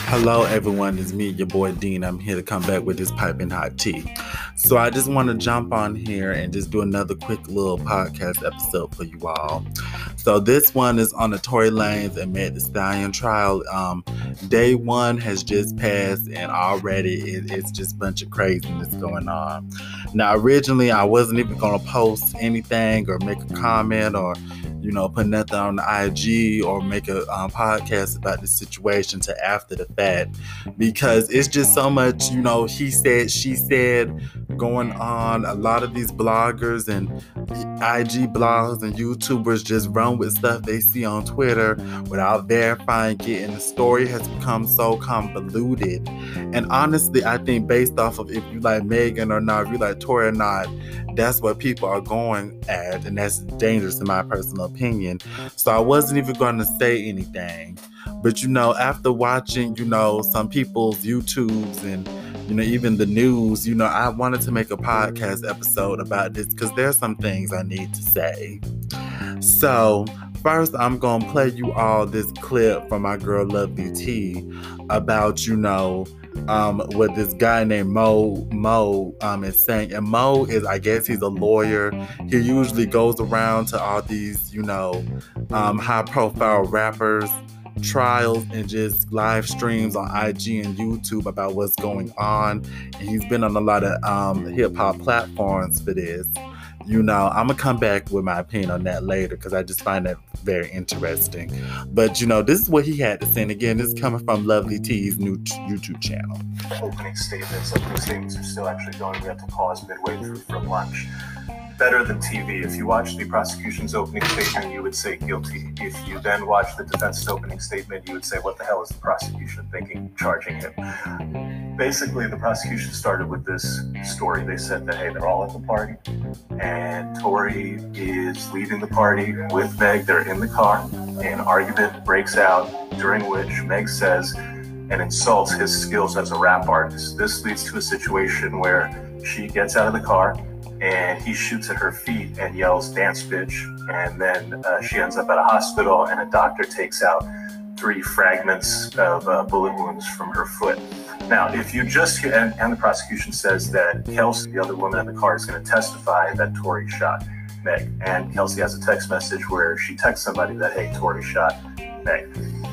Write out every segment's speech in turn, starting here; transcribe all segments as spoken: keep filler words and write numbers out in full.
Hello, everyone. It's me, your boy Dean. I'm here to come back with this piping hot tea. So I just want to jump on here and just do another quick little podcast episode for you all. So this one is on the Tory Lanez and Meg Thee Stallion trial. Um, day one has just passed, and already it, it's just a bunch of craziness going on. Now, originally I wasn't even gonna post anything or make a comment or you know, put nothing on the I G or make a um, podcast about the situation to after the fact, because it's just so much, you know, he said, she said going on. A lot of these bloggers and I G blogs and YouTubers just run with stuff they see on Twitter without verifying it, and the story has become so convoluted. And honestly, I think based off of if you like Megan or not, if you like Tory or not, that's what people are going at, and that's dangerous in my personal opinion. So I wasn't even going to say anything. But, you know, after watching, you know, some people's YouTubes and, you know, even the news, you know, I wanted to make a podcast episode about this because there's some things I need to say. So first, I'm going to play you all this clip from my girl Lovely T about, you know, Um, what this guy named Mo Mo um, is saying. And Mo is, I guess he's a lawyer. He usually goes around to all these, you know, um, high-profile rappers' trials and just live streams on I G and YouTube about what's going on. And he's been on a lot of um, hip-hop platforms for this. You know, I'm going to come back with my opinion on that later because I just find that very interesting. But, you know, this is what he had to say. And again, this is coming from Lovely T's new t- YouTube channel. Opening statements. Opening statements are still actually going. We have to pause midway through for lunch. Better than T V. If you watch the prosecution's opening statement, you would say guilty. If you then watch the defense's opening statement, you would say, what the hell is the prosecution thinking, charging him? Basically, the prosecution started with this story. They said that, hey, they're all at the party, and Tory is leaving the party with Meg. They're in the car. An argument breaks out, during which Meg says and insults his skills as a rap artist. This leads to a situation where she gets out of the car, and he shoots at her feet and yells, "Dance, bitch." And then uh, she ends up at a hospital, and a doctor takes out three fragments of uh, bullet wounds from her foot. Now, if you just hear, and, and the prosecution says that Kelsey, the other woman in the car, is going to testify that Tory shot Meg. And Kelsey has a text message where she texts somebody that, hey, Tory shot Meg.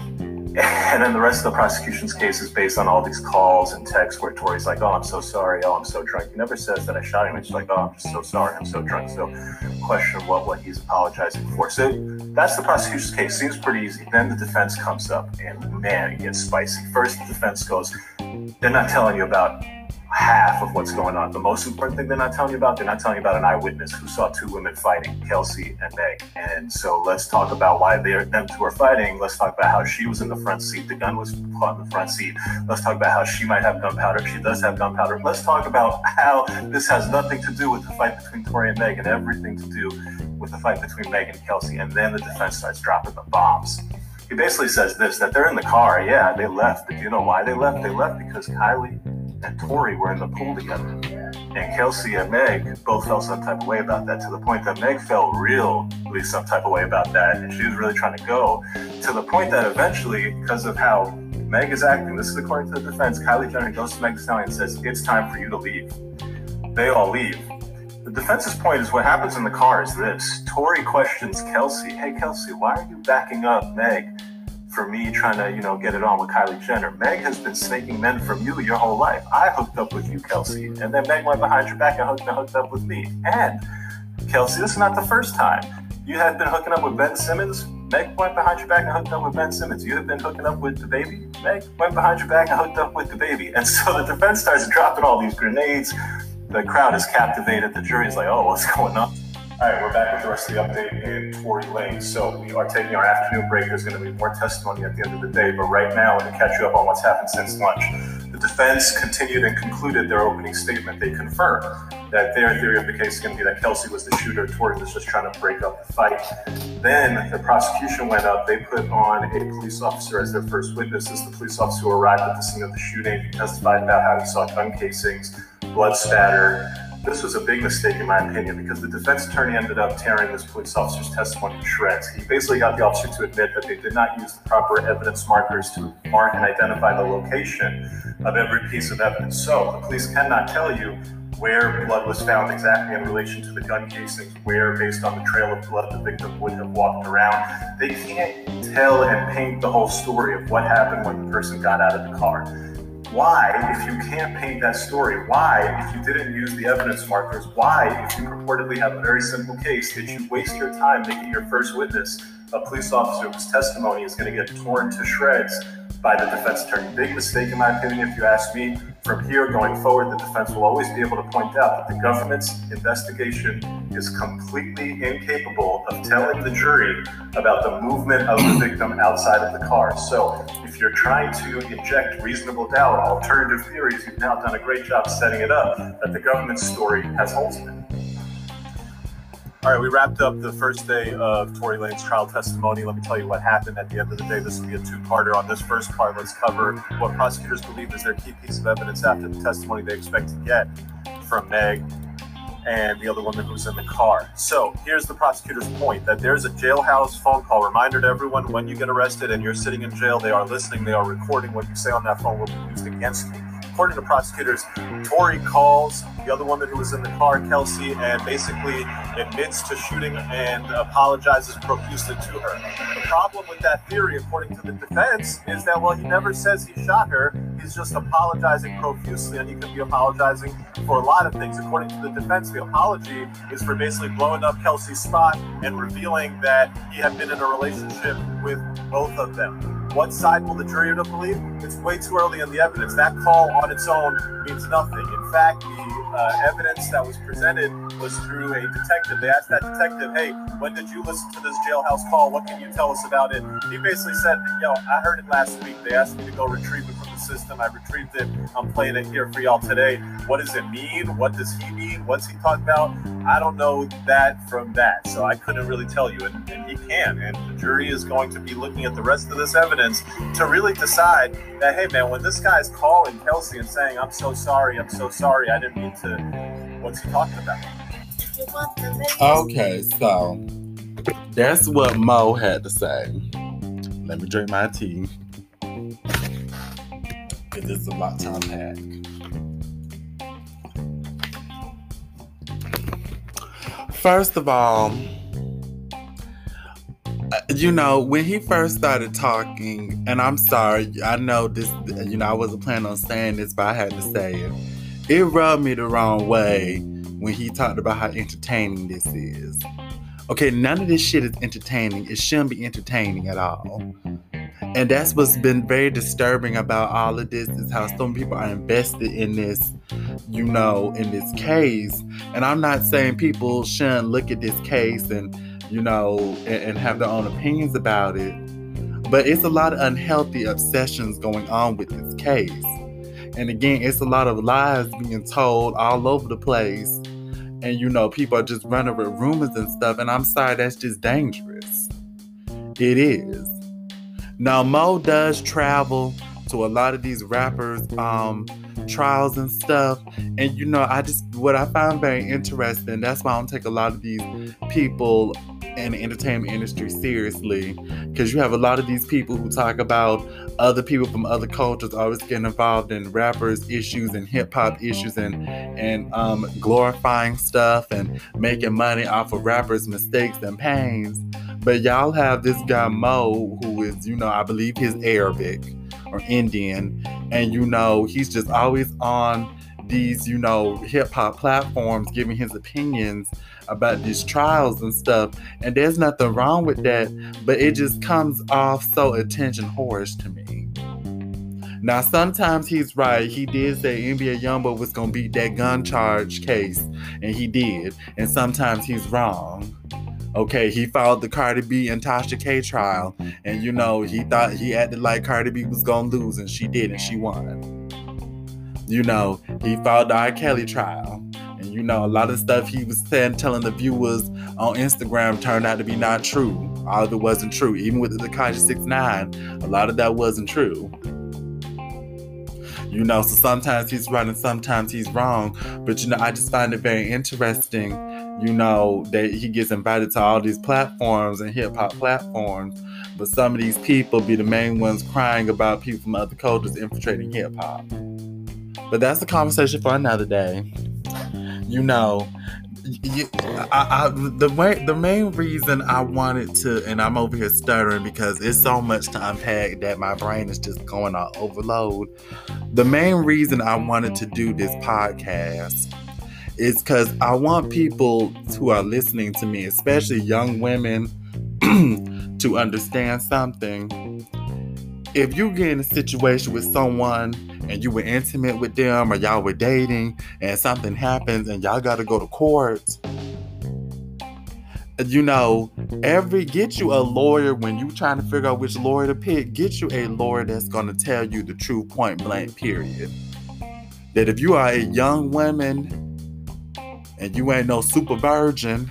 And then the rest of the prosecution's case is based on all these calls and texts where Tory's like, oh, I'm so sorry. Oh, I'm so drunk. He never says that I shot him. It's like, oh, I'm just so sorry. I'm so drunk. So question what, what he's apologizing for. So that's the prosecution's case. Seems pretty easy. Then the defense comes up, and man, it gets spicy. First, the defense goes, they're not telling you about half of what's going on. The most important thing they're not telling you about, they're not telling you about an eyewitness who saw two women fighting, Kelsey and Meg. And so let's talk about why they're, them two are fighting. Let's talk about how she was in the front seat. The gun was caught in the front seat. Let's talk about how she might have gunpowder. She does have gunpowder. Let's talk about how this has nothing to do with the fight between Tory and Meg and everything to do with the fight between Meg and Kelsey. And then the defense starts dropping the bombs. He basically says this, that they're in the car. Yeah, they left. But do you know why they left? They left because Kylie and Tory were in the pool together. And Kelsey and Meg both felt some type of way about that, to the point that Meg felt really some type of way about that. And she was really trying to go, to the point that eventually, because of how Meg is acting, this is according to the defense, Kylie Jenner goes to Meg Thee Stallion and says, it's time for you to leave. They all leave. The defense's point is what happens in the car is this. Tory questions Kelsey, hey Kelsey, why are you backing up Meg for me trying to, you know, get it on with Kylie Jenner? Meg has been snaking men from you your whole life. I hooked up with you, Kelsey. And then Meg went behind your back and hooked, and hooked up with me. And Kelsey, this is not the first time. You had been hooking up with Ben Simmons. Meg went behind your back and hooked up with Ben Simmons. You had been hooking up with the baby. Meg went behind your back and hooked up with the baby. And so the defense starts dropping all these grenades. The crowd is captivated. The jury is like, oh, what's going on? All right, we're back with the rest of the update in Tory Lanez. So we are taking our afternoon break. There's going to be more testimony at the end of the day. But right now, I'm going to catch you up on what's happened since lunch. The defense continued and concluded their opening statement. They confirmed that their theory of the case is going to be that Kelsey was the shooter. Tory was just trying to break up the fight. Then the prosecution went up. They put on a police officer as their first witness. This is the police officer who arrived at the scene of the shooting. He testified about how he saw gun casings, blood spatter, This was a big mistake in my opinion, because the defense attorney ended up tearing this police officer's testimony to shreds. He basically got the officer to admit that they did not use the proper evidence markers to mark and identify the location of every piece of evidence. So the police cannot tell you where blood was found exactly in relation to the gun casings, where, based on the trail of blood, the victim would have walked around. They can't tell and paint the whole story of what happened when the person got out of the car. Why, if you can't paint that story, why, if you didn't use the evidence markers, why, if you purportedly have a very simple case, did you waste your time making your first witness a police officer whose testimony is going to get torn to shreds by the defense attorney? Big mistake in my opinion, if you ask me. From here going forward, the defense will always be able to point out that the government's investigation is completely incapable of telling the jury about the movement of the victim outside of the car. So if you're trying to inject reasonable doubt, alternative theories, you've now done a great job setting it up that the government's story has holes in it. All right, we wrapped up the first day of Tory Lanez trial testimony. Let me tell you what happened at the end of the day. This will be a two-parter. On this first part, let's cover what prosecutors believe is their key piece of evidence after the testimony they expect to get from Meg and the other woman who's in the car. So here's the prosecutor's point, that there's a jailhouse phone call. Reminder to everyone, when you get arrested and you're sitting in jail, they are listening, they are recording. What you say on that phone will be used against you. According to prosecutors, Tory calls the other woman who was in the car, Kelsey, and basically admits to shooting and apologizes profusely to her. The problem with that theory, according to the defense, is that, well, he never says he shot her. He's just apologizing profusely, and he could be apologizing for a lot of things. According to the defense, the apology is for basically blowing up Kelsey's spot and revealing that he had been in a relationship with both of them. What side will the jury believe? It's way too early in the evidence. That call on its own means nothing. In fact, the uh, evidence that was presented was through a detective. They asked that detective, hey, when did you listen to this jailhouse call? What can you tell us about it? He basically said, yo, I heard it last week. They asked me to go retrieve it from the system. I retrieved it. I'm playing it here for y'all today. What does it mean? What does he mean? What's he talking about? I don't know that from that. So I couldn't really tell you. And, and he can. And the jury is going to be looking at the rest of this evidence to really decide that, hey, man, when this guy's calling Kelsey and saying, I'm so sorry, I'm so sorry, I didn't mean to, what's he talking about? Okay, so that's what Mo had to say. Let me drink my tea, because it's a lot to unpack. First of all, you know, when he first started talking, and I'm sorry, I know this, you know, I wasn't planning on saying this, but I had to say it. It rubbed me the wrong way when he talked about how entertaining this is. Okay, none of this shit is entertaining. It shouldn't be entertaining at all. And that's what's been very disturbing about all of this, is how some people are invested in this, you know, in this case. And I'm not saying people shouldn't look at this case and, you know, and, and have their own opinions about it. But it's a lot of unhealthy obsessions going on with this case. And again, it's a lot of lies being told all over the place. And, you know, people are just running with rumors and stuff. And I'm sorry, that's just dangerous. It is. Now, Mo does travel to a lot of these rappers' um, trials and stuff. And, you know, I just, what I find very interesting, that's why I don't take a lot of these people in the entertainment industry seriously, because you have a lot of these people who talk about other people from other cultures always getting involved in rappers' issues and hip-hop issues and and um, glorifying stuff and making money off of rappers' mistakes and pains. But y'all have this guy Mo, who is, you know, I believe he's Arabic or Indian, and, you know, he's just always on these, you know, hip-hop platforms giving his opinions about these trials and stuff. And there's nothing wrong with that, but it just comes off so attention whorish to me. Now, sometimes he's right. He did say N B A Youngboy was going to beat that gun charge case, and he did. And sometimes he's wrong. Okay, he followed the Cardi B and Tasha K trial, and, you know, he thought he acted like Cardi B was going to lose, and she did, and she won. You know, he followed the R. Kelly trial. And, you know, a lot of stuff he was saying, telling the viewers on Instagram turned out to be not true. All of it wasn't true. Even with the Tekashi six nine, a lot of that wasn't true. You know, so sometimes he's right and sometimes he's wrong. But, you know, I just find it very interesting, you know, that he gets invited to all these platforms and hip-hop platforms. But some of these people be the main ones crying about people from other cultures infiltrating hip-hop. But that's a conversation for another day. You know, you, I, I, the way, the main reason I wanted to, and I'm over here stuttering because it's so much to unpack that my brain is just going on overload. The main reason I wanted to do this podcast is because I want people who are listening to me, especially young women, to understand something. If you get in a situation with someone and you were intimate with them or y'all were dating and something happens and y'all got to go to court, you know, every get you a lawyer when you trying to figure out which lawyer to pick. Get you a lawyer that's going to tell you the true point blank period. That if you are a young woman and you ain't no super virgin,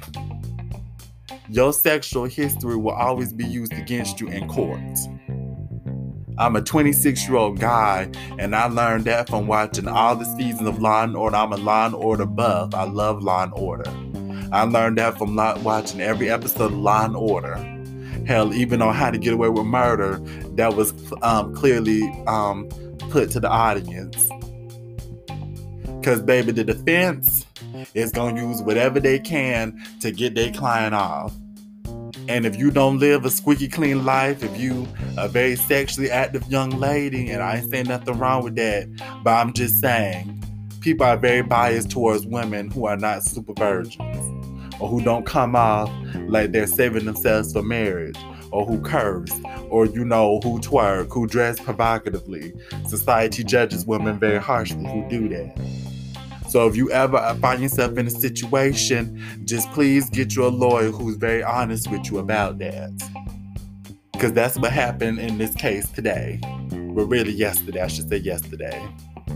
your sexual history will always be used against you in court. I'm a twenty-six-year-old guy, and I learned that from watching all the seasons of Law and Order. I'm a Law and Order buff. I love Law and Order. I learned that from watching every episode of Law and Order. Hell, even on How to Get Away with Murder, that was um, clearly um, put to the audience. Because, baby, the defense is going to use whatever they can to get their client off. And if you don't live a squeaky clean life, if you a very sexually active young lady, and I ain't saying nothing wrong with that, but I'm just saying, people are very biased towards women who are not super virgins, or who don't come off like they're saving themselves for marriage, or who curse, or, you know, who twerk, who dress provocatively. Society judges women very harshly who do that. So if you ever find yourself in a situation, just please get you a lawyer who's very honest with you about that. Because that's what happened in this case today. Well, really yesterday, I should say yesterday.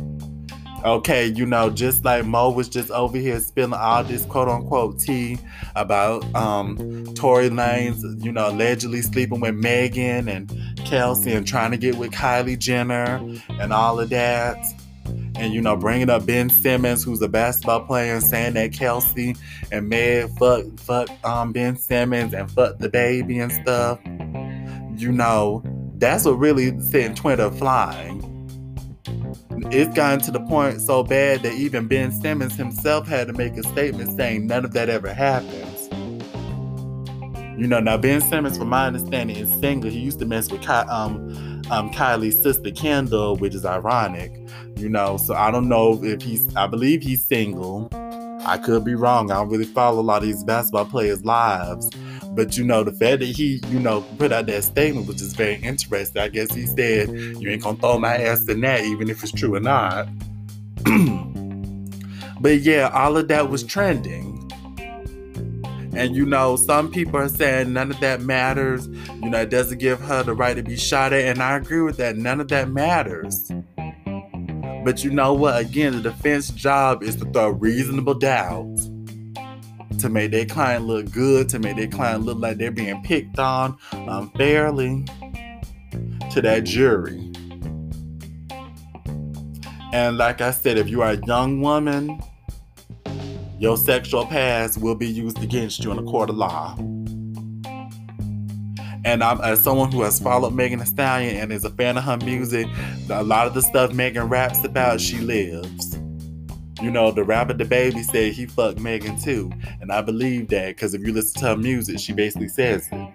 Okay, you know, just like Mo was just over here spilling all this quote-unquote tea about um, Tory Lanez, you know, allegedly sleeping with Megan and Kelsey and trying to get with Kylie Jenner and all of that. And, you know, bringing up Ben Simmons, who's a basketball player, and saying that Kelsey and Meg fuck, fuck um, Ben Simmons and fuck the baby and stuff. You know, that's what really sent Twitter flying. It's gotten to the point so bad that even Ben Simmons himself had to make a statement saying none of that ever happens. You know, now Ben Simmons, from my understanding, is single. He used to mess with Ky- um, um, Kylie's sister Kendall, which is ironic. You know, so I don't know if he's, I believe he's single. I could be wrong. I don't really follow a lot of these basketball players' lives. But, you know, the fact that he, you know, put out that statement was just very interesting. I guess he said, you ain't gonna throw my ass in that, even if it's true or not. But yeah, all of that was trending. And, you know, some people are saying none of that matters. You know, it doesn't give her the right to be shot at. And I agree with that. None of that matters. But you know what? Again, the defense job is to throw reasonable doubt, to make their client look good, to make their client look like they're being picked on unfairly to that jury. And like I said, if you are a young woman, your sexual past will be used against you in a court of law. And I'm, as someone who has followed Megan Thee Stallion and is a fan of her music, a lot of the stuff Megan raps about, she lives. You know, the rapper DaBaby said he fucked Megan too. And I believe that, because if you listen to her music, she basically says it.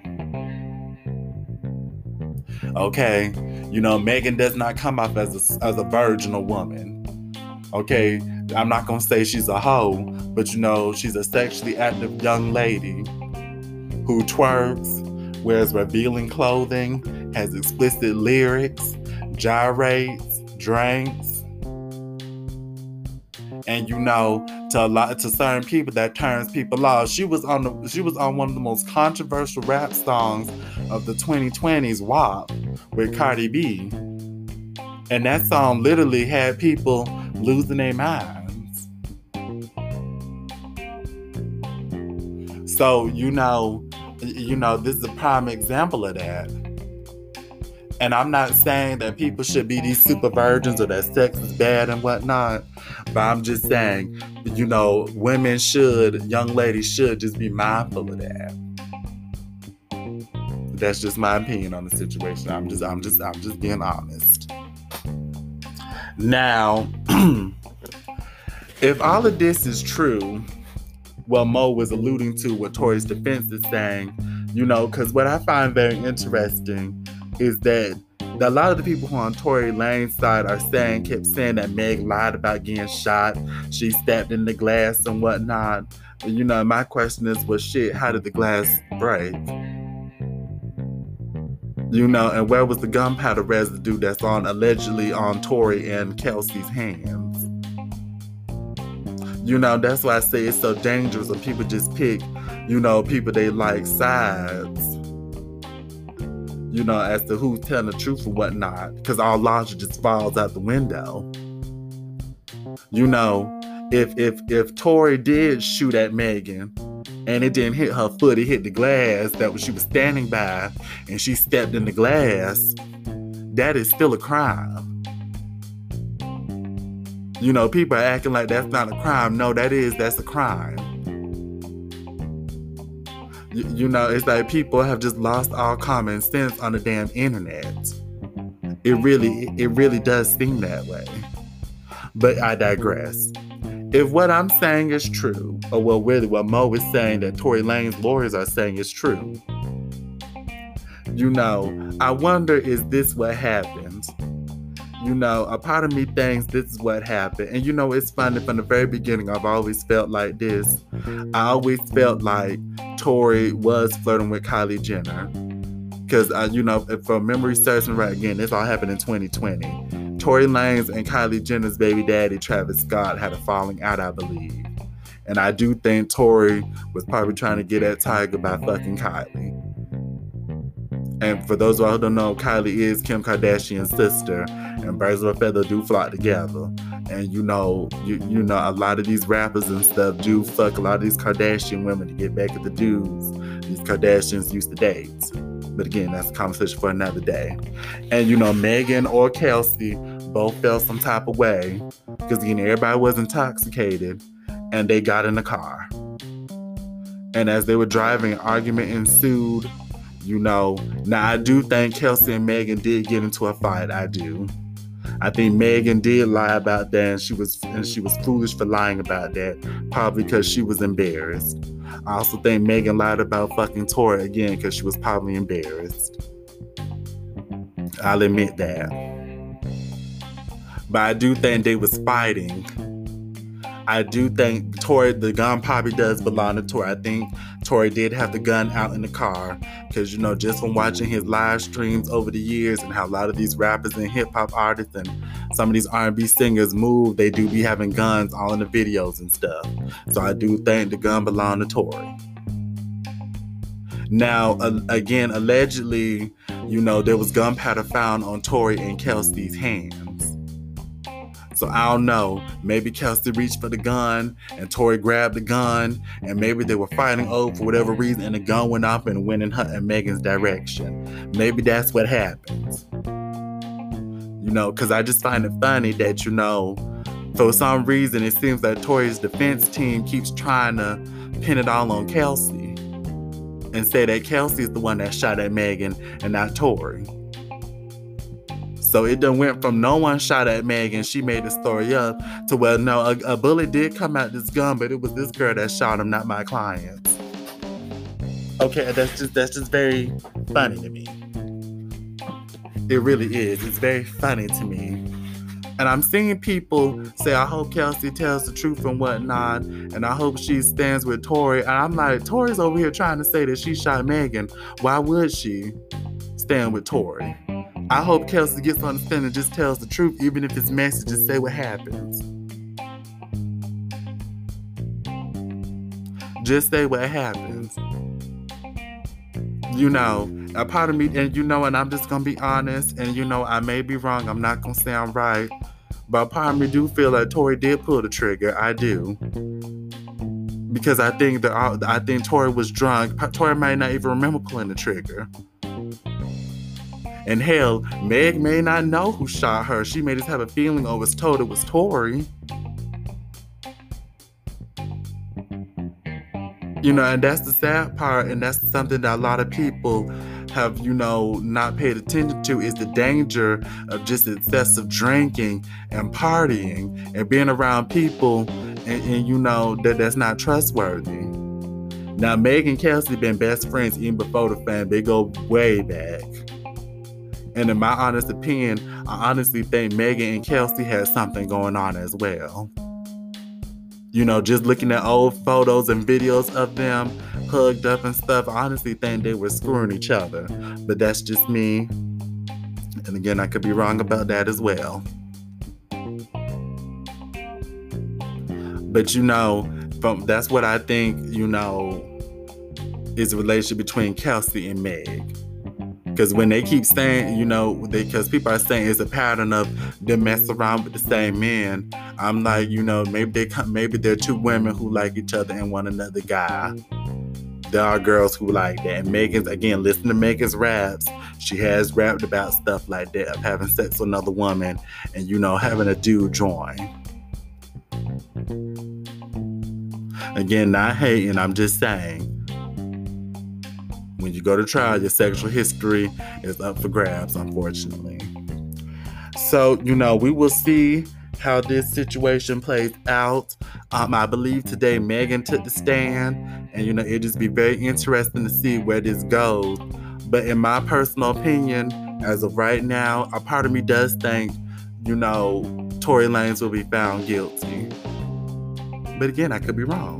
Okay? You know, Megan does not come off as a, as a virginal woman. Okay? I'm not going to say she's a hoe, but you know, she's a sexually active young lady who twerks, wears revealing clothing, has explicit lyrics, gyrates, drinks. And you know, to a lot to certain people, that turns people off. She was on the she was on one of the most controversial rap songs of the twenty twenties, W A P, with Cardi B. And that song literally had people losing their minds. So, you know, you know, this is a prime example of that. And I'm not saying that people should be these super virgins or that sex is bad and whatnot. But I'm just saying, you know, women should, young ladies should just be mindful of that. That's just my opinion on the situation. I'm just, I'm just, I'm just being honest. Now, if all of this is true, well, Mo was alluding to what Tory's defense is saying, you know, because what I find very interesting is that a lot of the people who are on Tory Lanez's side are saying, kept saying that Meg lied about getting shot. She stepped in the glass and whatnot. You know, my question is, well, shit, how did the glass break? You know, and where was the gunpowder residue that's on allegedly on Tory and Kelsey's hands? You know, that's why I say it's so dangerous when people just pick, you know, people they like sides, you know, as to who's telling the truth or whatnot, because all logic just falls out the window. You know, if if if Tory did shoot at Megan and it didn't hit her foot, it hit the glass that she was standing by, and she stepped in the glass, that is still a crime. You know, people are acting like that's not a crime. No, that is, that's a crime. You, you know, it's like people have just lost all common sense on the damn internet. It really, it really does seem that way. But I digress. If what I'm saying is true, or well, really what Mo is saying that Tory Lanez's lawyers are saying is true, you know, I wonder, is this what happened? You know, a part of me thinks this is what happened. And you know, it's funny, from the very beginning, I've always felt like this. I always felt like Tory was flirting with Kylie Jenner. Because, uh, you know, if for memory serves me right, again, this all happened in twenty twenty. Tory Lanez and Kylie Jenner's baby daddy, Travis Scott, had a falling out, I believe. And I do think Tory was probably trying to get at Tiger by fucking Kylie. And for those of you who don't know, Kylie is Kim Kardashian's sister, and birds of a feather do flock together. And you know, you you know, a lot of these rappers and stuff do fuck a lot of these Kardashian women to get back at the dudes these Kardashians used to date. But again, that's a conversation for another day. And you know, Megan or Kelsey both felt some type of way, because again, everybody was intoxicated, and they got in the car. And as they were driving, an argument ensued. You know, now I do think Kelsey and Megan did get into a fight. I do. I think Megan did lie about that, and she was and she was foolish for lying about that, probably because she was embarrassed. I also think Megan lied about fucking Tory again because she was probably embarrassed. I'll admit that. But I do think they was fighting. I do think Tory, the gun probably does belong to Tory. I think Tory did have the gun out in the car because, you know, just from watching his live streams over the years and how a lot of these rappers and hip-hop artists and some of these R and B singers move, they do be having guns all in the videos and stuff. So I do think the gun belonged to Tory. Now, uh, again, allegedly, you know, there was gunpowder found on Tory and Kelsey's hands. So I don't know, maybe Kelsey reached for the gun and Tory grabbed the gun, and maybe they were fighting over for whatever reason, and the gun went up and went in her and Megan's direction. Maybe that's what happens. You know, because I just find it funny that, you know, for some reason it seems like Tory's defense team keeps trying to pin it all on Kelsey and say that Kelsey is the one that shot at Megan and not Tory. So it done went from no one shot at Megan, she made the story up, to, well, no, a, a bullet did come out this gun, but it was this girl that shot him, not my client. Okay, that's just that's just very funny to me. It really is. It's very funny to me. And I'm seeing people say, I hope Kelsey tells the truth and whatnot, and I hope she stands with Tory. And I'm like, Tory's over here trying to say that she shot Megan. Why would she stand with Tory? I hope Kelsey gets on the stand and just tells the truth, even if it's messy, just say what happens. Just say what happens. You know, a part of me, and you know, and I'm just going to be honest, and you know, I may be wrong, I'm not going to say I'm right, but a part of me do feel like Tory did pull the trigger. I do. Because I think that I think Tory was drunk. Tory might not even remember pulling the trigger. And hell, Meg may not know who shot her. She may just have a feeling or was told it was Tory. You know, and that's the sad part, and that's something that a lot of people have, you know, not paid attention to, is the danger of just excessive drinking and partying and being around people and, and you know, that that's not trustworthy. Now, Meg and Kelsey been best friends even before the fam. They go way back. And in my honest opinion, I honestly think Megan and Kelsey had something going on as well. You know, just looking at old photos and videos of them hugged up and stuff, I honestly think they were screwing each other. But that's just me. And again, I could be wrong about that as well. But you know, from that's what I think, you know, is the relationship between Kelsey and Meg. Because when they keep saying, you know, because people are saying it's a pattern of them mess around with the same men, I'm like, you know, maybe they come, maybe they're two women who like each other and one another guy. There are girls who like that. And Megan's, again, listen to Megan's raps. She has rapped about stuff like that, of having sex with another woman and, you know, having a dude join. Again, not hating, I'm just saying. When you go to trial, your sexual history is up for grabs, unfortunately. So, you know, we will see how this situation plays out. Um, I believe today Megan took the stand, and, you know, it'll just be very interesting to see where this goes. But in my personal opinion, as of right now, a part of me does think, you know, Tory Lanez will be found guilty. But again, I could be wrong.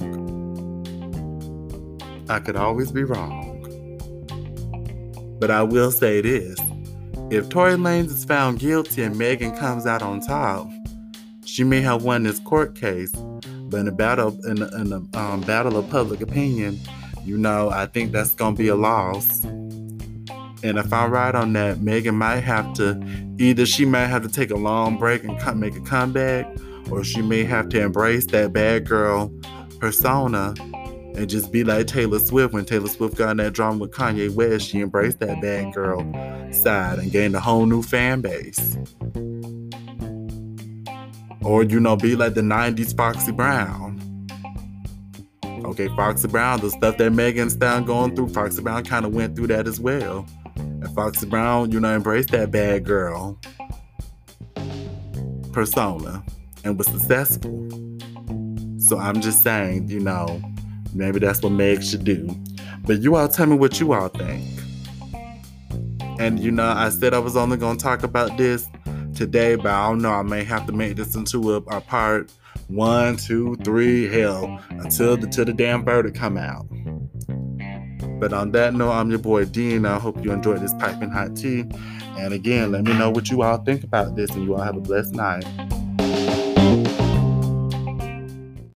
I could always be wrong. But I will say this. If Tory Lanez is found guilty and Megan comes out on top, she may have won this court case. But in a battle, in a, in a um, battle of public opinion, you know, I think that's going to be a loss. And if I'm right on that, Megan might have to, either she might have to take a long break and come, make a comeback, or she may have to embrace that bad girl persona and just be like Taylor Swift. When Taylor Swift got in that drama with Kanye West, she embraced that bad girl side and gained a whole new fan base. Or, you know, be like the nineties Foxy Brown. Okay, Foxy Brown, the stuff that Megan's down going through, Foxy Brown kind of went through that as well. And Foxy Brown, you know, embraced that bad girl persona and was successful. So I'm just saying, you know, maybe that's what Meg should do. But you all tell me what you all think. And, you know, I said I was only going to talk about this today, but I don't know. I may have to make this into a, a part one, two, three, hell, until the, till the damn verdict come out. But on that note, I'm your boy Dean. I hope you enjoyed this piping hot tea. And again, let me know what you all think about this, and you all have a blessed night.